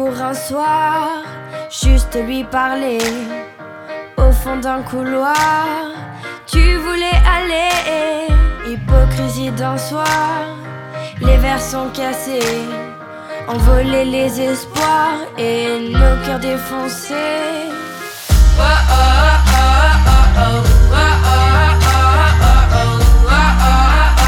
pour un soir, juste lui parler. Au fond d'un couloir, tu voulais aller. Hypocrisie d'un soir, les verres sont cassés, envoler les espoirs et nos cœurs défoncés. Oh oh.